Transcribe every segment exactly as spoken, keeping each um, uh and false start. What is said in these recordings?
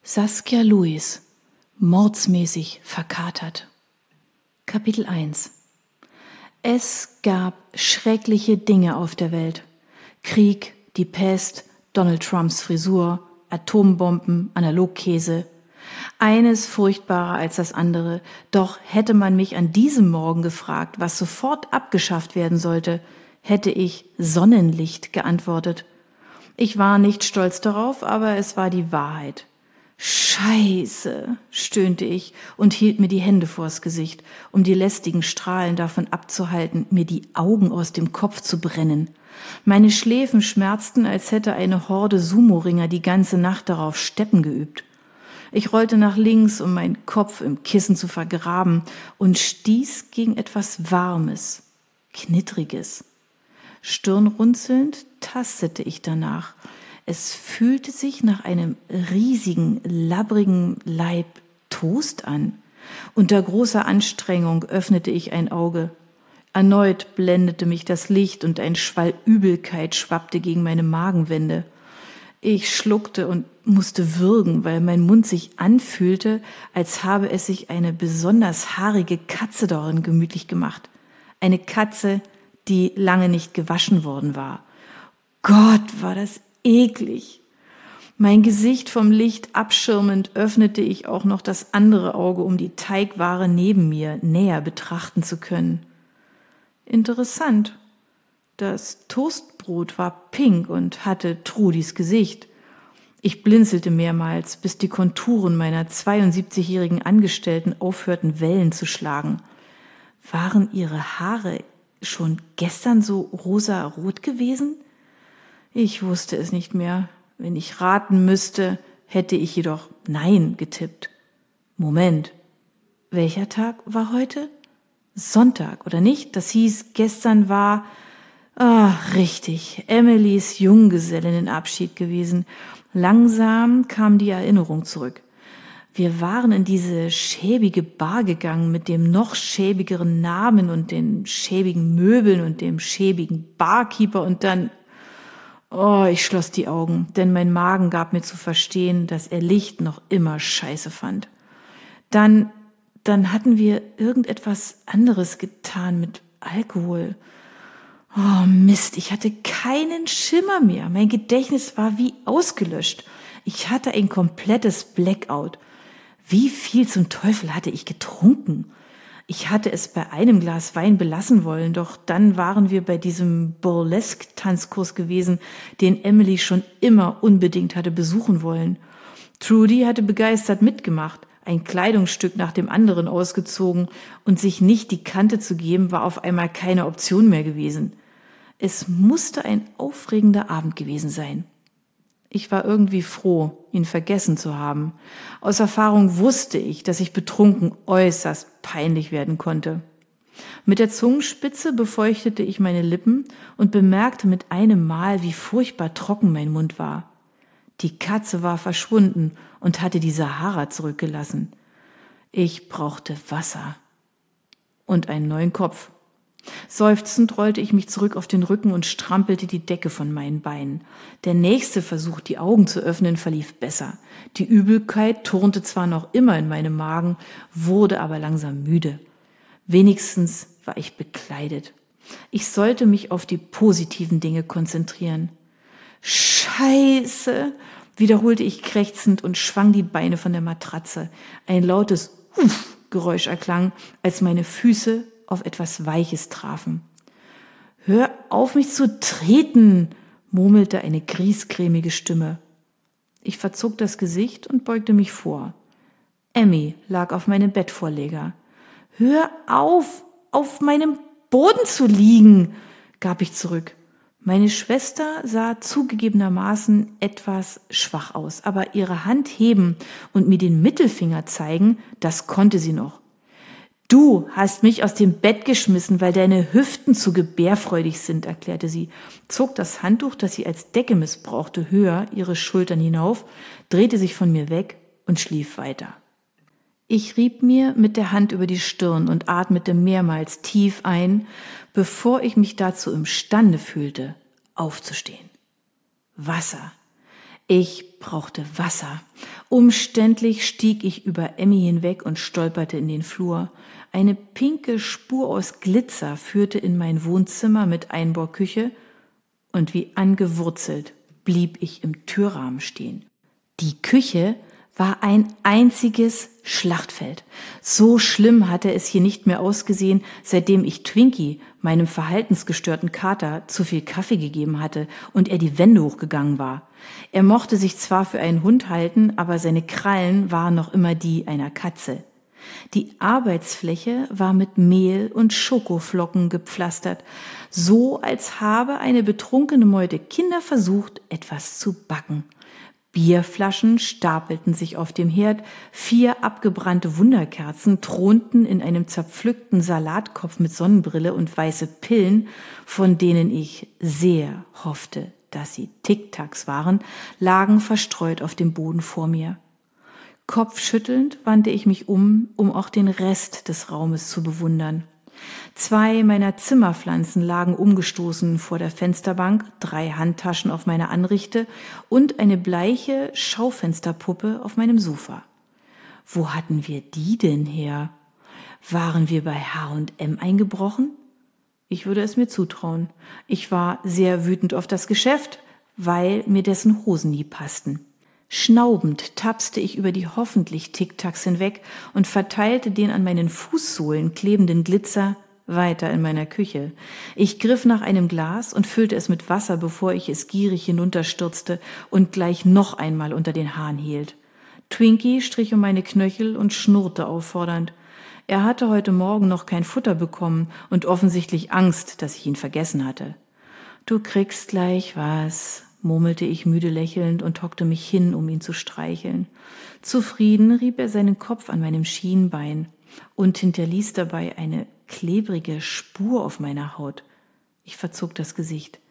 Saskia Lewis, mordsmäßig verkatert. Kapitel eins. Es gab schreckliche Dinge auf der Welt. Krieg, die Pest, Donald Trumps Frisur, Atombomben, Analogkäse. Eines furchtbarer als das andere. Doch hätte man mich an diesem Morgen gefragt, was sofort abgeschafft werden sollte, hätte ich Sonnenlicht geantwortet. Ich war nicht stolz darauf, aber es war die Wahrheit. Scheiße, stöhnte ich und hielt mir die Hände vors Gesicht, um die lästigen Strahlen davon abzuhalten, mir die Augen aus dem Kopf zu brennen. Meine Schläfen schmerzten, als hätte eine Horde Sumo-Ringer die ganze Nacht darauf Steppen geübt. Ich rollte nach links, um meinen Kopf im Kissen zu vergraben, und stieß gegen etwas Warmes, Knittriges. Stirnrunzelnd tastete ich danach. Es fühlte sich nach einem riesigen, labbrigen Laib Toast an. Unter großer Anstrengung öffnete ich ein Auge. Erneut blendete mich das Licht und ein Schwall Übelkeit schwappte gegen meine Magenwände. Ich schluckte und musste würgen, weil mein Mund sich anfühlte, als habe es sich eine besonders haarige Katze darin gemütlich gemacht. Eine Katze, die lange nicht gewaschen worden war. Gott, war das eklig. Mein Gesicht vom Licht abschirmend öffnete ich auch noch das andere Auge, um die Teigware neben mir näher betrachten zu können. Interessant. Das Toastbrot war pink und hatte Trudis Gesicht. Ich blinzelte mehrmals, bis die Konturen meiner zweiundsiebzigjährigen Angestellten aufhörten, Wellen zu schlagen. Waren ihre Haare schon gestern so rosarot gewesen? Ich wusste es nicht mehr. Wenn ich raten müsste, hätte ich jedoch Nein getippt. Moment, welcher Tag war heute? Sonntag, oder nicht? Das hieß, gestern war, ah, richtig, Emilys Junggesellinnenabschied gewesen. Langsam kam die Erinnerung zurück. Wir waren in diese schäbige Bar gegangen mit dem noch schäbigeren Namen und den schäbigen Möbeln und dem schäbigen Barkeeper und dann... Oh, ich schloss die Augen, denn mein Magen gab mir zu verstehen, dass er Licht noch immer scheiße fand. Dann, dann hatten wir irgendetwas anderes getan mit Alkohol. Oh Mist, ich hatte keinen Schimmer mehr. Mein Gedächtnis war wie ausgelöscht. Ich hatte ein komplettes Blackout. Wie viel zum Teufel hatte ich getrunken? Ich hatte es bei einem Glas Wein belassen wollen, doch dann waren wir bei diesem Burlesque-Tanzkurs gewesen, den Emily schon immer unbedingt hatte besuchen wollen. Trudy hatte begeistert mitgemacht, ein Kleidungsstück nach dem anderen ausgezogen, und sich nicht die Kante zu geben, war auf einmal keine Option mehr gewesen. Es musste ein aufregender Abend gewesen sein. Ich war irgendwie froh, ihn vergessen zu haben. Aus Erfahrung wusste ich, dass ich betrunken äußerst peinlich werden konnte. Mit der Zungenspitze befeuchtete ich meine Lippen und bemerkte mit einem Mal, wie furchtbar trocken mein Mund war. Die Katze war verschwunden und hatte die Sahara zurückgelassen. Ich brauchte Wasser und einen neuen Kopf. Seufzend rollte ich mich zurück auf den Rücken und strampelte die Decke von meinen Beinen. Der nächste Versuch, die Augen zu öffnen, verlief besser. Die Übelkeit turnte zwar noch immer in meinem Magen, wurde aber langsam müde. Wenigstens war ich bekleidet. Ich sollte mich auf die positiven Dinge konzentrieren. Scheiße, wiederholte ich krächzend und schwang die Beine von der Matratze. Ein lautes Uff-Geräusch erklang, als meine Füße auf etwas Weiches trafen. »Hör auf, mich zu treten«, murmelte eine griesgrämige Stimme. Ich verzog das Gesicht und beugte mich vor. Emmy lag auf meinem Bettvorleger. »Hör auf, auf meinem Boden zu liegen«, gab ich zurück. Meine Schwester sah zugegebenermaßen etwas schwach aus, aber ihre Hand heben und mir den Mittelfinger zeigen, das konnte sie noch. »Du hast mich aus dem Bett geschmissen, weil deine Hüften zu gebärfreudig sind«, erklärte sie, zog das Handtuch, das sie als Decke missbrauchte, höher ihre Schultern hinauf, drehte sich von mir weg und schlief weiter. Ich rieb mir mit der Hand über die Stirn und atmete mehrmals tief ein, bevor ich mich dazu imstande fühlte, aufzustehen. Wasser. Ich brauchte Wasser. Umständlich stieg ich über Emmy hinweg und stolperte in den Flur. Eine pinke Spur aus Glitzer führte in mein Wohnzimmer mit Einbauküche und wie angewurzelt blieb ich im Türrahmen stehen. Die Küche war ein einziges Schlachtfeld. So schlimm hatte es hier nicht mehr ausgesehen, seitdem ich Twinkie, meinem verhaltensgestörten Kater, zu viel Kaffee gegeben hatte und er die Wände hochgegangen war. Er mochte sich zwar für einen Hund halten, aber seine Krallen waren noch immer die einer Katze. Die Arbeitsfläche war mit Mehl und Schokoflocken gepflastert, so als habe eine betrunkene Meute Kinder versucht, etwas zu backen. Bierflaschen stapelten sich auf dem Herd, vier abgebrannte Wunderkerzen thronten in einem zerpflückten Salatkopf mit Sonnenbrille und weiße Pillen, von denen ich sehr hoffte, dass sie Tic-Tacs waren, lagen verstreut auf dem Boden vor mir. Kopfschüttelnd wandte ich mich um, um auch den Rest des Raumes zu bewundern. Zwei meiner Zimmerpflanzen lagen umgestoßen vor der Fensterbank, drei Handtaschen auf meiner Anrichte und eine bleiche Schaufensterpuppe auf meinem Sofa. Wo hatten wir die denn her? Waren wir bei H und M eingebrochen? Ich würde es mir zutrauen. Ich war sehr wütend auf das Geschäft, weil mir dessen Hosen nie passten. Schnaubend tapste ich über die hoffentlich Tic-Tacs hinweg und verteilte den an meinen Fußsohlen klebenden Glitzer weiter in meiner Küche. Ich griff nach einem Glas und füllte es mit Wasser, bevor ich es gierig hinunterstürzte und gleich noch einmal unter den Hahn hielt. Twinkie strich um meine Knöchel und schnurrte auffordernd. Er hatte heute Morgen noch kein Futter bekommen und offensichtlich Angst, dass ich ihn vergessen hatte. »Du kriegst gleich was«, murmelte ich müde lächelnd und hockte mich hin, um ihn zu streicheln. Zufrieden rieb er seinen Kopf an meinem Schienbein und hinterließ dabei eine klebrige Spur auf meiner Haut. Ich verzog das Gesicht.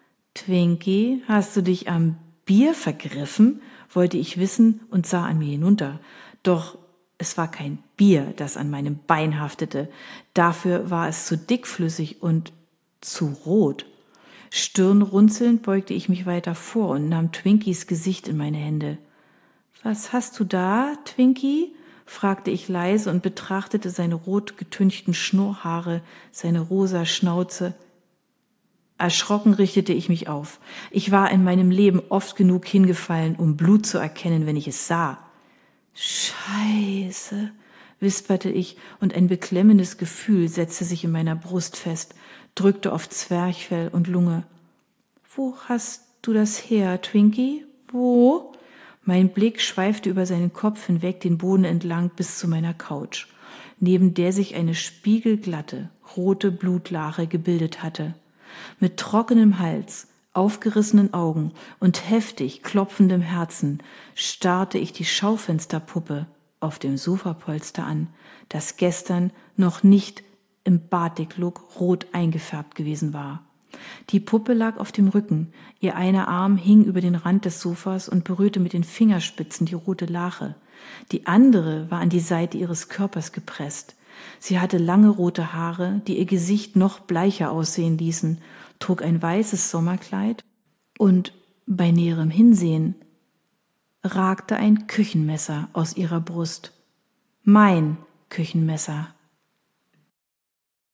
»Twinkie, hast du dich am Bier vergriffen?« wollte ich wissen und sah an mir hinunter. Doch es war kein Bier, das an meinem Bein haftete. Dafür war es zu dickflüssig und zu rot. Stirnrunzelnd beugte ich mich weiter vor und nahm Twinkies Gesicht in meine Hände. »Was hast du da, Twinkie?« fragte ich leise und betrachtete seine rot getünchten Schnurrhaare, seine rosa Schnauze. Erschrocken richtete ich mich auf. Ich war in meinem Leben oft genug hingefallen, um Blut zu erkennen, wenn ich es sah. »Scheiße«, wisperte ich, und ein beklemmendes Gefühl setzte sich in meiner Brust fest, drückte auf Zwerchfell und Lunge. »Wo hast du das her, Twinkie? Wo?« Mein Blick schweifte über seinen Kopf hinweg den Boden entlang bis zu meiner Couch, neben der sich eine spiegelglatte, rote Blutlache gebildet hatte. Mit trockenem Hals, aufgerissenen Augen und heftig klopfendem Herzen starrte ich die Schaufensterpuppe auf dem Sofapolster an, das gestern noch nicht im Batik-Look rot eingefärbt gewesen war. Die Puppe lag auf dem Rücken, ihr einer Arm hing über den Rand des Sofas und berührte mit den Fingerspitzen die rote Lache. Die andere war an die Seite ihres Körpers gepresst. Sie hatte lange rote Haare, die ihr Gesicht noch bleicher aussehen ließen, trug ein weißes Sommerkleid und bei näherem Hinsehen ragte ein Küchenmesser aus ihrer Brust. Mein Küchenmesser.